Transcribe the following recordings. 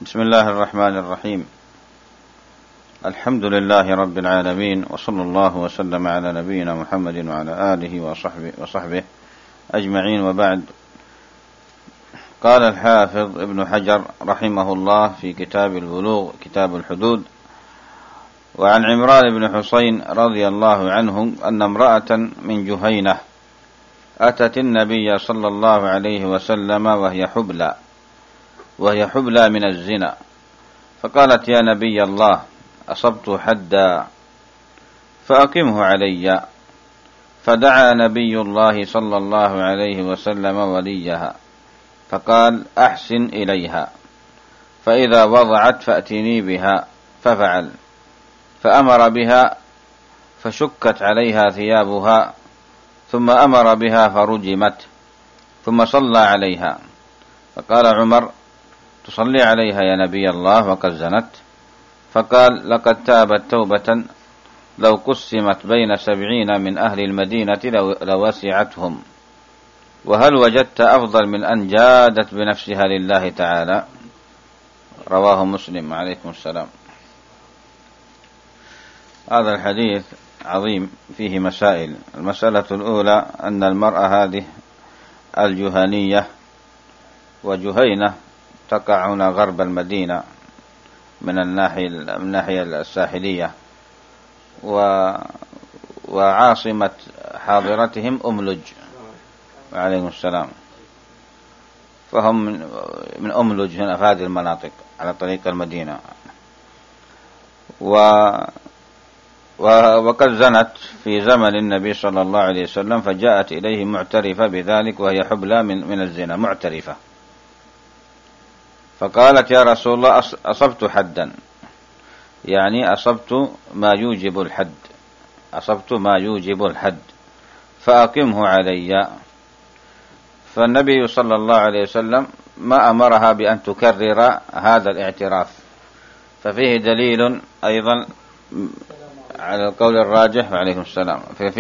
بسم الله الرحمن الرحيم. الحمد لله رب العالمين، وصلى الله وسلم على نبينا محمد وعلى آله وصحبه أجمعين، وبعد. قال الحافظ ابن حجر رحمه الله في كتاب البلوغ كتاب الحدود: وعن عمران بن حسين رضي الله عنه أن امرأة من جهينة أتت النبي صلى الله عليه وسلم وهي حبلى من الزنا، فقالت: يا نبي الله، أصبت حدا فأقمه علي. فدعا نبي الله صلى الله عليه وسلم وليها فقال: أحسن إليها، فإذا وضعت فأتني بها. ففعل، فأمر بها فشكت عليها ثيابها، ثم أمر بها فرجمت، ثم صلى عليها. فقال عمر: تصلي عليها يا نبي الله وقد زنت؟ فقال: لقد تابت توبة لو قسمت بين 70 من أهل المدينة لوسعتهم. وهل وجدت أفضل من أن جادت بنفسها لله تعالى؟ رواه مسلم. عليكم السلام. هذا الحديث عظيم، فيه مسائل. المسألة الأولى أن المرأة هذه الجهنية، وجهينة تقع هنا غرب المدينة من الناحية الساحلية، وعاصمة حاضرتهم أملج. عليكم السلام. فهم من أملج هنا في هذه المناطق على طريق المدينة. وقد زنت في زمن النبي صلى الله عليه وسلم، فجاءت إليه معترفة بذلك وهي حبلى من الزنا، معترفة. فقالت: يا رسول الله، أصبت حدا، يعني أصبت ما يوجب الحد، فأقمه علي. فالنبي صلى الله عليه وسلم ما أمرها بأن تكرر هذا الاعتراف، ففيه دليل أيضا على القول الراجح. وعليكم السلام.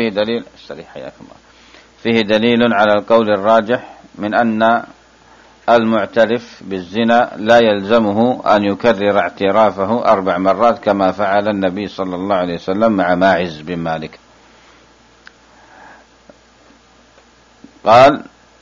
فيه دليل على القول الراجح من أن المعترف بالزنا لا يلزمه أن يكرر اعترافه 4 مرات كما فعل النبي صلى الله عليه وسلم مع ماعز بن مالك. قال: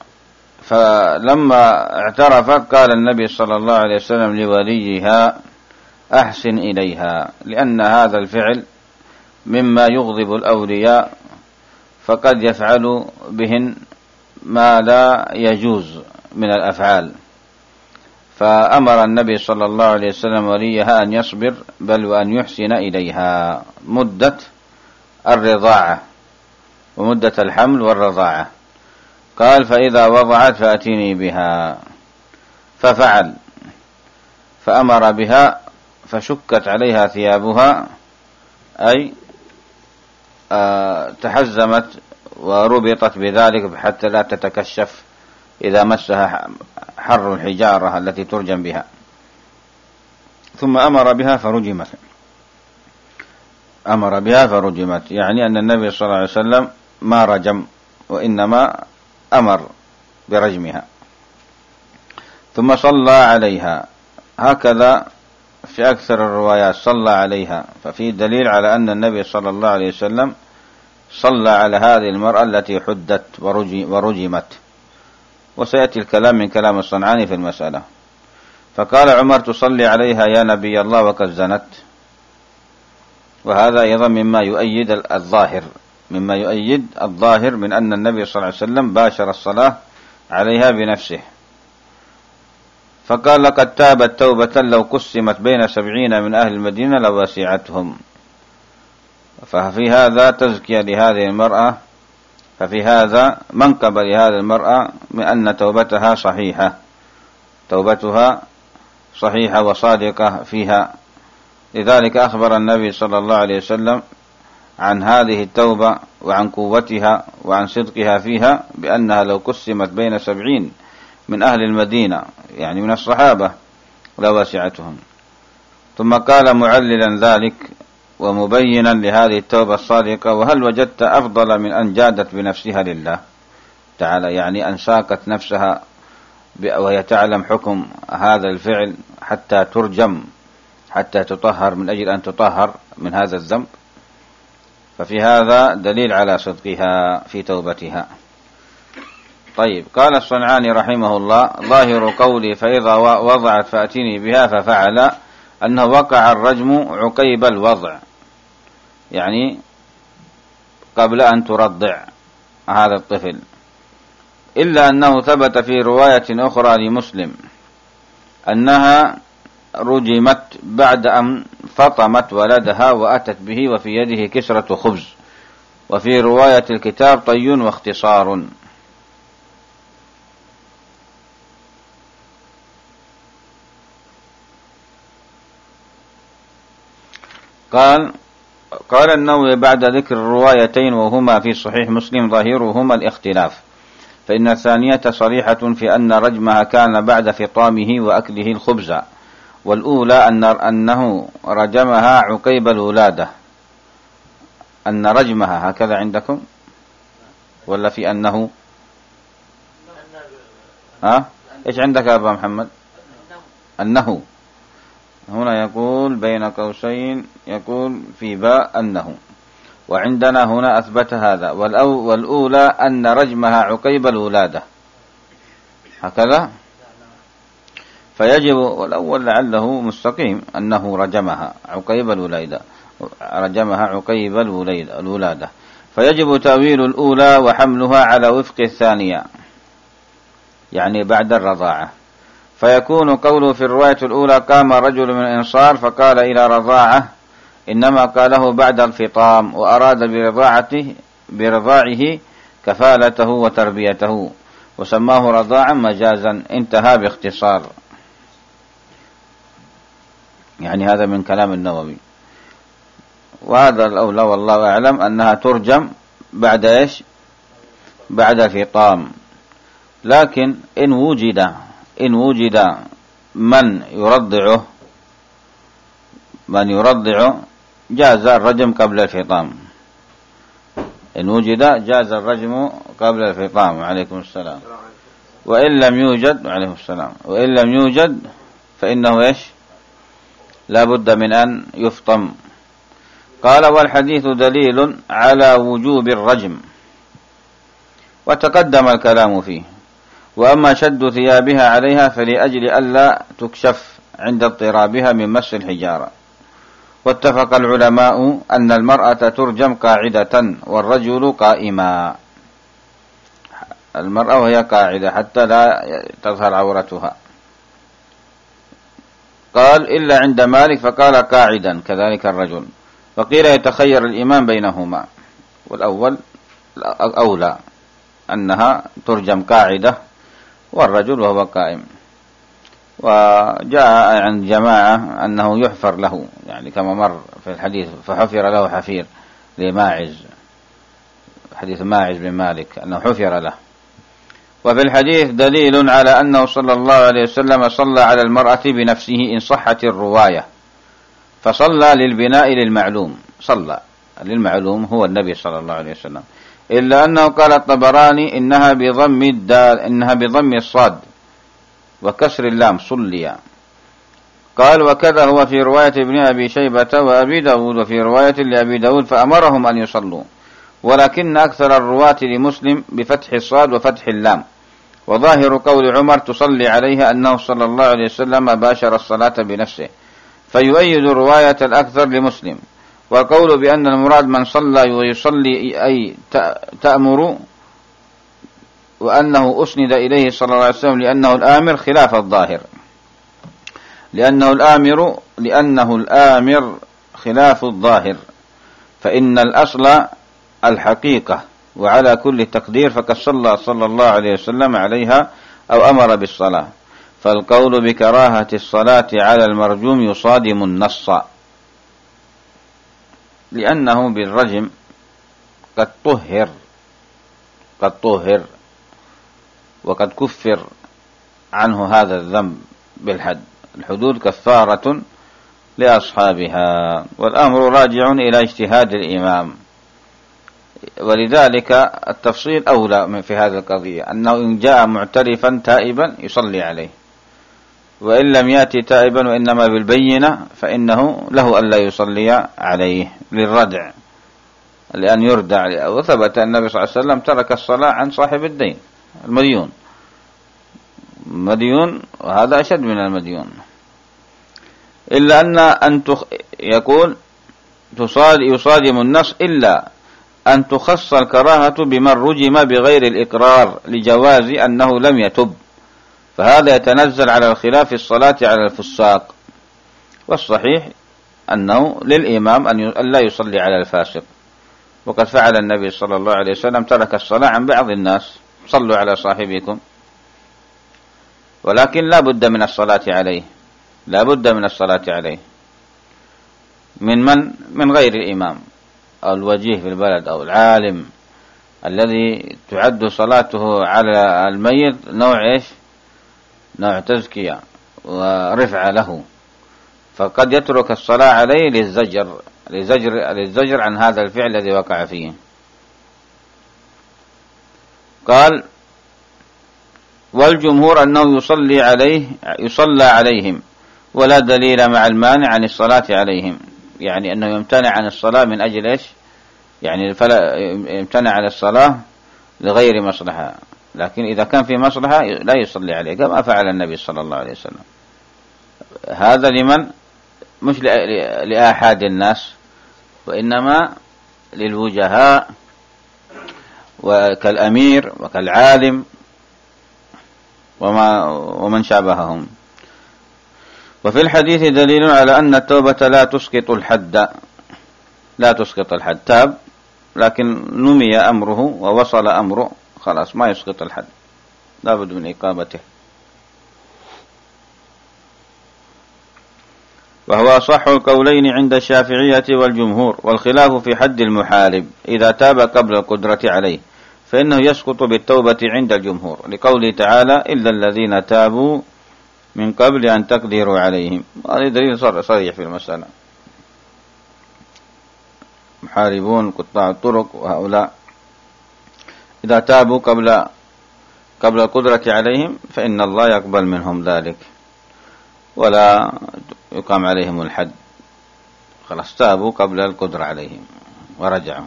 فلما اعترفت قال النبي صلى الله عليه وسلم لوليها: أحسن إليها، لأن هذا الفعل مما يغضب الأولياء، فقد يفعل بهن ما لا يجوز من الأفعال. فأمر النبي صلى الله عليه وسلم وليها أن يصبر، بل وأن يحسن إليها مدة الرضاعة ومدة الحمل والرضاعة. قال: فإذا وضعت فأتيني بها. ففعل، فأمر بها فشكت عليها ثيابها، أي تحزمت وربطت بذلك حتى لا تتكشف إذا مسها حر الحجارة التي ترجم بها. ثم أمر بها فرجمت، يعني أن النبي صلى الله عليه وسلم ما رجم، وإنما أمر برجمها. ثم صلى عليها، هكذا في أكثر الروايات صلى عليها. ففي دليل على أن النبي صلى الله عليه وسلم صلى على هذه المرأة التي حدت ورجمت، وسيأتي الكلام من كلام الصنعاني في المسألة. فقال عمر: تصلي عليها يا نبي الله وقد زنت. وهذا أيضا مما يؤيد الظاهر من أن النبي صلى الله عليه وسلم باشر الصلاة عليها بنفسه. فقال: لقد تابت توبة لو قسمت بين 70 من أهل المدينة لوسعتهم. ففي هذا تزكية لهذه المرأة، ففي هذا منقبة لهذه المرأة من أن توبتها صحيحة وصادقة فيها. لذلك أخبر النبي صلى الله عليه وسلم عن هذه التوبة وعن قوتها وعن صدقها فيها، بأنها لو قسمت بين 70 من أهل المدينة، يعني من الصحابة، لوسعتهم. ثم قال معللا ذلك ومبينا لهذه التوبة الصادقة: وهل وجدت أفضل من أن جادت بنفسها لله تعالى، يعني أن ساقت نفسها وهي تعلم حكم هذا الفعل حتى ترجم، حتى تطهر من أجل أن تطهر من هذا الذنب، ففي هذا دليل على صدقها في توبتها. طيب، قال الصنعاني رحمه الله: ظاهر قولي فإذا وضعت فأتني بها ففعل أنه وقع الرجم عقيب الوضع، يعني قبل أن ترضع هذا الطفل، إلا أنه ثبت في رواية أخرى لمسلم أنها رجمت بعد أن فطمت ولدها وأتت به وفي يده كسرة خبز، وفي رواية الكتاب طي واختصار. قال النووي بعد ذكر الروايتين وهما في صحيح مسلم ظاهرهما الاختلاف، فإن الثانية صريحة في أن رجمها كان بعد فطامه وأكله الخبز، والأولى أنه رجمها عقيب الولادة. أن رجمها هكذا عندكم ولا في أنه؟ إيش عندك يا أبا محمد؟ أنه هنا يقول بين قوسين، يقول في باء أنه، وعندنا هنا أثبت هذا. والأولى أن رجمها عقيب الولادة هكذا، فيجب، والأول لعله مستقيم، أنه رجمها عقيب الولادة، رجمها عقيب الولادة، فيجب تأويل الأولى وحملها على وفق الثانية، يعني بعد الرضاعة، فيكون قوله في الرواية الأولى: قام رجل من الأنصار فقال إلى رضاعة، إنما قاله بعد الفطام، وأراد برضاعه كفالته وتربيته، وسماه رضاعا مجازا، انتهى باختصار. يعني هذا من كلام النووي، وهذا الأولى والله أعلم أنها ترجم بعد إيش؟ بعد الفطام. لكن إن وجد من يرضعه جاز الرجم قبل الفطام. إن وجد جاز الرجم قبل الفطام. عليكم السلام. وإن لم يوجد، عليكم السلام، وإن لم يوجد فإنه إيش؟ لا بد من أن يفطم. قال: والحديث دليل على وجوب الرجم، وتقدم الكلام فيه. وأما شد ثيابها عليها فلأجل ألا تكشف عند اضطرابها من مس الحجارة. واتفق العلماء أن المرأة ترجم قاعدة والرجل قائما، المرأة وهي قاعدة حتى لا تظهر عورتها. قال: إلا عند مالك فقال قاعدا كذلك الرجل. وقيل يتخير الإمام بينهما، والأول أولى أنها ترجم قاعدة والرجل وهو قائم. وجاء عن جماعة أنه يحفر له، يعني كما مر في الحديث: فحفر له حفير لماعز، حديث ماعز بن مالك أنه حفر له. وفي الحديث دليل على أنه صلى الله عليه وسلم صلى على المرأة بنفسه إن صحت الرواية، فصلى للبناء للمعلوم، صلى للمعلوم هو النبي صلى الله عليه وسلم، إلا أنه قال الطبراني إنها بضم الدال، إنها بضم الصاد وكسر اللام، صليا. قال: وكذا هو في رواية ابن أبي شيبة وأبي داود، وفي رواية لأبي داود فأمرهم أن يصلوا، ولكن أكثر الرواة لمسلم بفتح الصاد وفتح اللام. وظاهر قول عمر تصلي عليها أنه صلى الله عليه وسلم باشر الصلاة بنفسه، فيؤيد رواية الأكثر لمسلم. والقول بأن المراد من صلى ويصلي أي تأمر، وأنه أسند إليه صلى الله عليه وسلم لأنه الآمر، خلاف الظاهر، لأنه الآمر خلاف الظاهر، فإن الأصل الحقيقة، وعلى كل تقدير فقد صلى الله عليه وسلم عليها أو أمر بالصلاة. فالقول بكراهة الصلاة على المرجوم يصادم النص، لأنه بالرجم قد طهر وقد كفر عنه هذا الذنب بالحد. الحدود كفارة لأصحابها، والأمر راجع إلى اجتهاد الإمام. ولذلك التفصيل أولى في هذه القضية، أنه إن جاء معترفا تائبا يصلي عليه، وإن لم يأتي تائبا وإنما بالبينة فإنه له ألا يصلي عليه للردع، لأن يردع. وثبت أن النبي صلى الله عليه وسلم ترك الصلاة عن صاحب الدين المديون، وهذا أشد من المديون. إلا أن يقول يصادم النص إلا أن تخص الكراهة بمن رجم بغير الإقرار لجواز أنه لم يتب، فهذا يتنزل على الخلاف في الصلاة على الفساق، والصحيح أنه للإمام أن لا يصلي على الفاسق، وقد فعل النبي صلى الله عليه وسلم ترك الصلاة عن بعض الناس، صلوا على صاحبكم، ولكن لا بد من الصلاة عليه، من غير الإمام أو الوجيه في البلد أو العالم الذي تعد صلاته على الميت نوع تزكية ورفعة له، فقد يترك الصلاة عليه للزجر عن هذا الفعل الذي وقع فيه. قال: والجمهور أنه يصلى عليهم، ولا دليل مع المانع عن الصلاة عليهم، يعني أنه يمتنع عن الصلاة من أجل إيش؟ يعني فلا يمتنع عن الصلاة لغير مصلحة، لكن إذا كان في مصلحة لا يصلي عليه، كما فعل النبي صلى الله عليه وسلم. هذا لمن؟ مش لآحاد الناس، وإنما للوجهاء وكالأمير وكالعالم ومن شابههم. وفي الحديث دليل على أن التوبة لا تسقط الحد، تاب لكن نمي أمره ووصل أمره، خلاص ما يسقط الحد، لا بد من إقامته. وهو أصح القولين عند الشافعية والجمهور، والخلاف في حد المحارب إذا تاب قبل القدرة عليه، فإنه يسقط بالتوبة عند الجمهور، لقوله تعالى: إلا الذين تابوا من قبل أن تقدروا عليهم. هذا دليل صريح في المسألة. محاربون قطاع الطرق وهؤلاء إذا تابوا قبل القدرة عليهم فإن الله يقبل منهم ذلك ولا يقام عليهم الحد، خلاص تابوا قبل القدرة عليهم ورجعوا.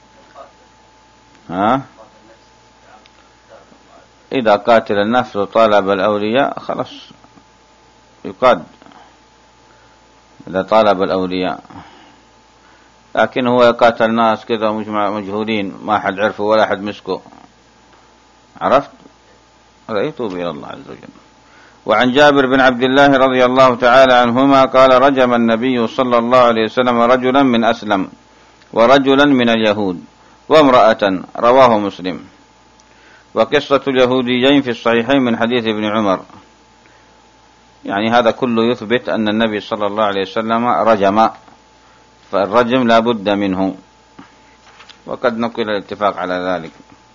إذا قاتل النفس وطالب الأولياء خلاص يقاد، إذا طالب الأولياء، لكن هو قاتل الناس كذا مجهولين، ما حد عرفه ولا حد مسكه، عرفت؟ هذا يتوب إلى الله عز وجل. وعن جابر بن عبد الله رضي الله تعالى عنهما قال: رجم النبي صلى الله عليه وسلم رجلا من أسلم ورجلا من اليهود وامرأة، رواه مسلم. وقصة اليهوديين في الصحيحين من حديث ابن عمر، يعني هذا كله يثبت أن النبي صلى الله عليه وسلم رجم، فالرجم لا بد منه، وقد نقل الاتفاق على ذلك.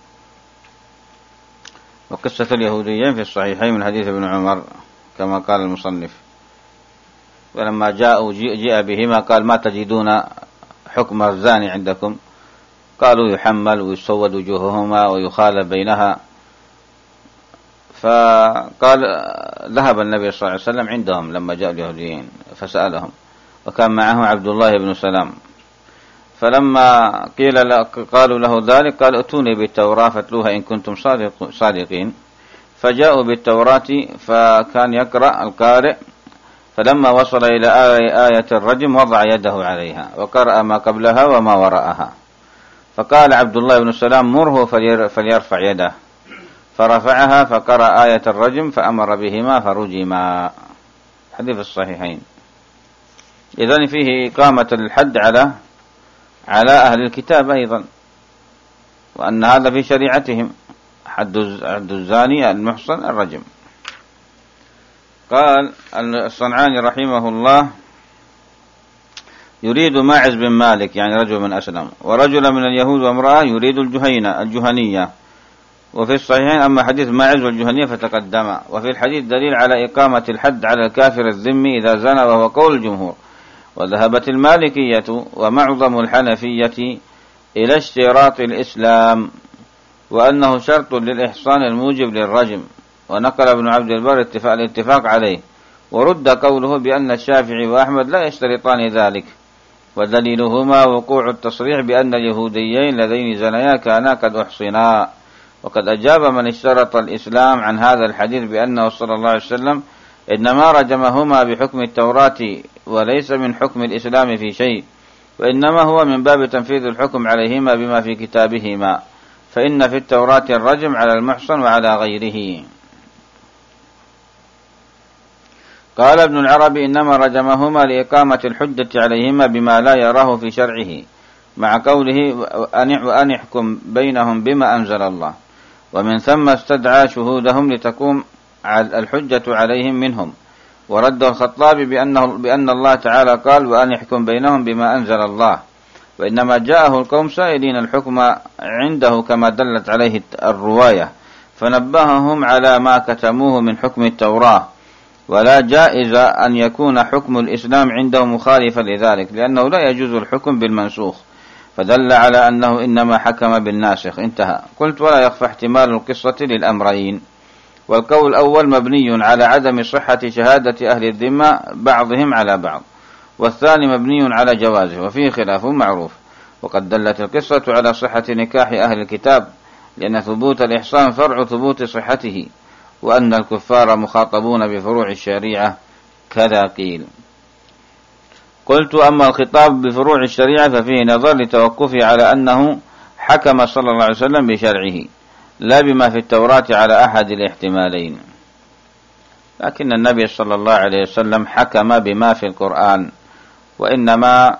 وقصة اليهوديين في الصحيحين من حديث ابن عمر كما قال المصنف. ولما جاء بهما قال: ما تجدون حكم الزاني عندكم؟ قالوا: يحمل ويسود وجوههما ويخالف بينها. فقال: ذهب النبي صلى الله عليه وسلم عندهم لما جاء اليهوديين فسألهم، وكان معه عبد الله بن سلام، فلما قالوا له ذلك قال: ائتوني بالتوراة فاتلوها إن كنتم صادقين. فجاءوا بالتوراة، فكان يقرأ القارئ، فلما وصل إلى آية الرجم وضع يده عليها وقرأ ما قبلها وما وراءها، فقال عبد الله بن سلام: مره فليرفع يده، فرفعها فقرأ آية الرجم فأمر بهما فرجما. حديث الصحيحين. إذن فيه إقامة الحد على أهل الكتاب أيضا، وأن هذا في شريعتهم، حد الزاني المحصن الرجم. قال الصنعاني رحمه الله: يريد ماعز بن مالك، يعني رجل من أسلم، ورجل من اليهود وامرأة يريد الجهنية. وفي الصحيحين أما حديث ماعز والجهنية فتقدم. وفي الحديث دليل على إقامة الحد على الكافر الذمي إذا زنى، وهو قول الجمهور. وذهبت المالكية ومعظم الحنفية إلى اشتراط الإسلام وأنه شرط للإحصان الموجب للرجم، ونقل ابن عبد البر الاتفاق عليه، ورد قوله بأن الشافعي وأحمد لا يشترطان ذلك، ودليلهما وقوع التصريح بأن اليهوديين الذين زنيا كانا قد أحصنا. وقد أجاب من اشترط الإسلام عن هذا الحديث بأنه صلى الله عليه وسلم إنما رجمهما بحكم التوراة وليس من حكم الإسلام في شيء، وإنما هو من باب تنفيذ الحكم عليهما بما في كتابهما، فإن في التوراة الرجم على المحصن وعلى غيره. قال ابن العربي إنما رجمهما لإقامة الحجة عليهما بما لا يراه في شرعه، مع قوله وأن يحكم بينهم بما أنزل الله، ومن ثم استدعى شهودهم لتقوم الحجة عليهم منهم. ورد الخطابي بأن الله تعالى قال وأن يحكم بينهم بما أنزل الله، وإنما جاءه القوم سائلين الحكم عنده كما دلت عليه الرواية، فنبههم على ما كتموه من حكم التوراة، ولا جائز أن يكون حكم الإسلام عنده مخالفا لذلك، لأنه لا يجوز الحكم بالمنسوخ، فدل على أنه إنما حكم بالناسخ. انتهى. قلت ولا يخفى احتمال القصة للأمرين، والقول الأول مبني على عدم صحة شهادة أهل الذمة بعضهم على بعض، والثاني مبني على جوازه، وفيه خلاف معروف. وقد دلت القصة على صحة نكاح أهل الكتاب، لأن ثبوت الإحصان فرع ثبوت صحته، وأن الكفار مخاطبون بفروع الشريعة كذا قيل. قلت أما الخطاب بفروع الشريعة ففيه نظر لتوقفه على أنه حكم صلى الله عليه وسلم بشرعه لا بما في التوراة على أحد الاحتمالين، لكن النبي صلى الله عليه وسلم حكم بما في القرآن، وإنما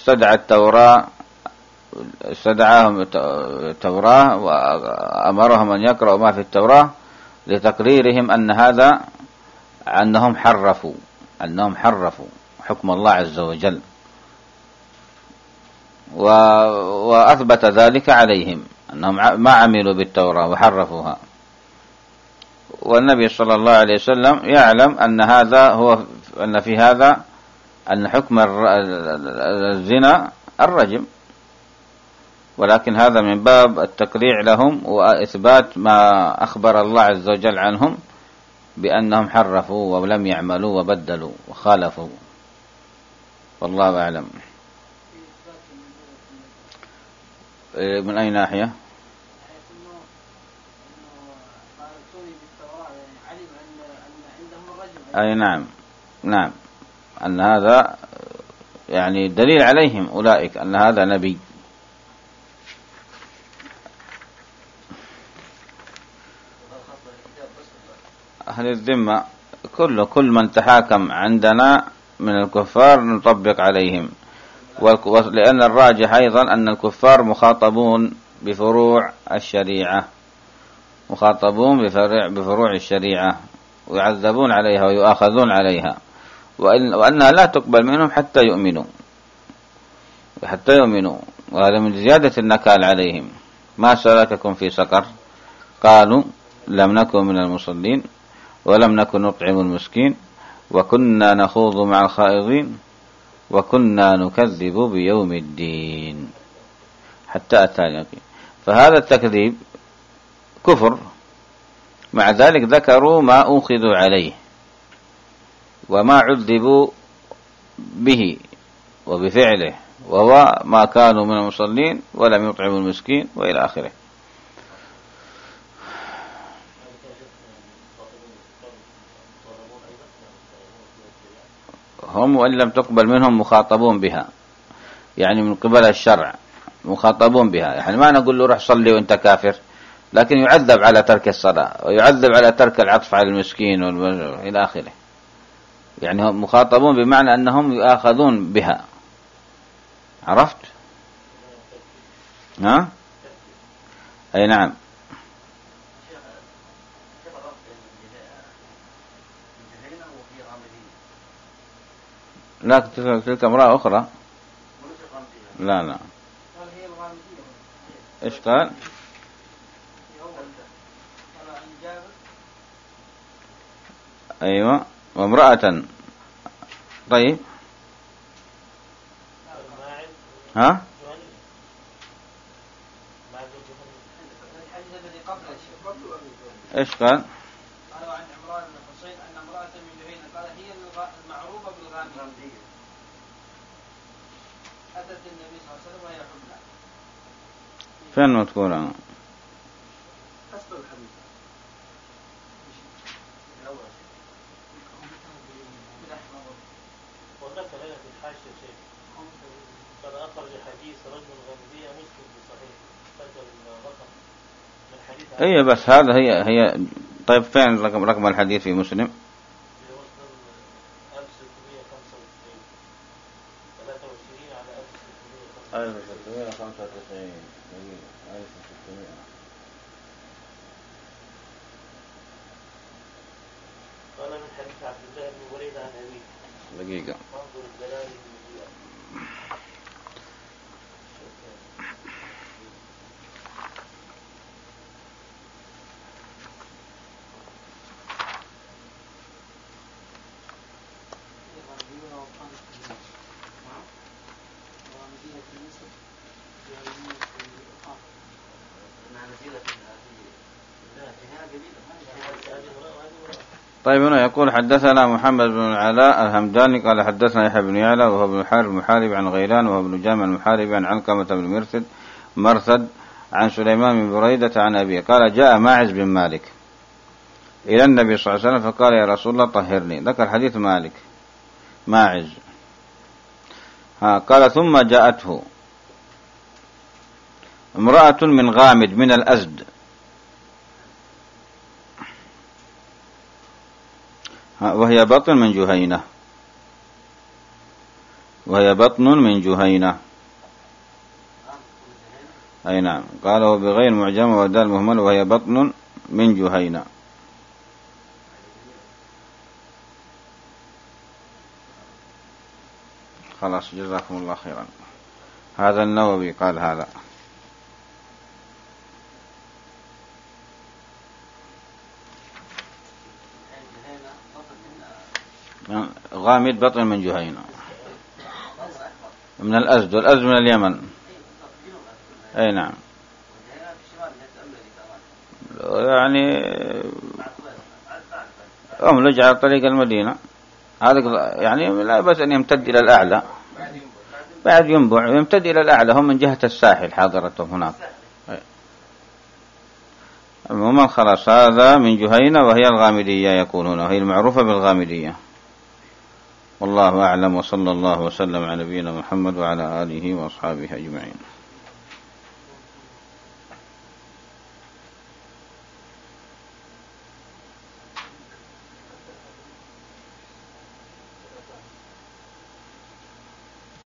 استدعاهم التوراة وأمرهم أن يقرأوا ما في التوراة لتقريرهم أنهم حرفوا حكم الله عز وجل، وأثبت ذلك عليهم أنهم ما عملوا بالتوراة وحرفوها. والنبي صلى الله عليه وسلم يعلم أن في هذا أن حكم الزنا الرجم، ولكن هذا من باب التقريع لهم وإثبات ما أخبر الله عز وجل عنهم بأنهم حرفوا ولم يعملوا وبدلوا وخالفوا، والله أعلم. من أي ناحية؟ أي نعم أن هذا يعني دليل عليهم أولئك أن هذا نبي. أهل الذمة كل من تحاكم عندنا من الكفار نطبق عليهم، لأن الراجح أيضا أن الكفار مخاطبون بفروع الشريعة، بفروع الشريعة، ويعذبون عليها ويؤاخذون عليها، وأنها لا تقبل منهم حتى يؤمنوا، وهذا من زيادة النكال عليهم. ما سلككم في سقر؟ قالوا لم نكن من المصلين ولم نكن نطعم المسكين وكنا نخوض مع الخائضين وكنا نكذب بيوم الدين حتى أتانا اليقين. فهذا التكذيب كفر، مع ذلك ذكروا ما أوخذوا عليه وما عذبوا به وبفعله، وهو ما كانوا من المصلين ولم يطعموا المسكين وإلى آخره. هم وإن لم تقبل منهم مخاطبون بها، يعني من قبل الشرع مخاطبون بها، يعني ما نقول له روح صلي وانت كافر، لكن يعذب على ترك الصلاة ويعذب على ترك العطف على المسكين إلى آخره، يعني هم مخاطبون بمعنى أنهم يؤاخذون بها. عرفت؟ ها؟ أي نعم. لا تلك امرأة أخرى. لا إيش قال؟ أيوة وامرأة. طيب ها إيش قال؟ قالوا عن عمران بن حصين أن امرأة من جهينة قال هي المعروفة بالغامدية أتت النبي صلى الله عليه وسلم وهي حملى. فين مذكورة؟ حسب الحديث وذكر لنا في الحاشية شيء قد أخرج حديث رجل غامدية مسلم بصحيح فجر الرقم من حديث. ايه بس هذا هي طيب فين رقم الحديث في مسلم؟ في مسلم 1695 23 على 1695 1600. قال من حديث عبد الله بن بريدة عن أبيه. دقيقة. انظر الدلائل المبينة. طيب هنا يقول حدثنا محمد بن العلاء الهمداني قال حدثنا يحيى بن يعلى وهو ابن الحارث المحاربي عن غيلان وهو ابن جامع المحاربي عن علقمة بن مرثد عن سليمان بن بريدة عن أبيه قال جاء ماعز بن مالك إلى النبي صلى الله عليه وسلم فقال يا رسول الله طهرني. ذكر حديث ماعز. قال ثم جاءته امرأة من غامد من الأزد وهي بطن من جهينة. أي نعم. قال وبغير معجمة ودال مهمل وهي بطن من جهينة. خلاص جزاكم الله خيرا. هذا النووي قال هذا. غامد بطن من جهينة من الأزد والأزد من اليمن. أي نعم. يعني أملج على طريق المدينة هذا يعني لا بس أن يمتد إلى الأعلى بعد ينبع يمتد إلى الأعلى هم من جهة الساحل حاضرتهم هناك. عموما خلاص هذا من جهينة وهي الغامدية يقولون وهي المعروفة بالغامدية. والله أعلم وصلى الله وسلم على نبينا محمد وعلى آله وأصحابه أجمعين.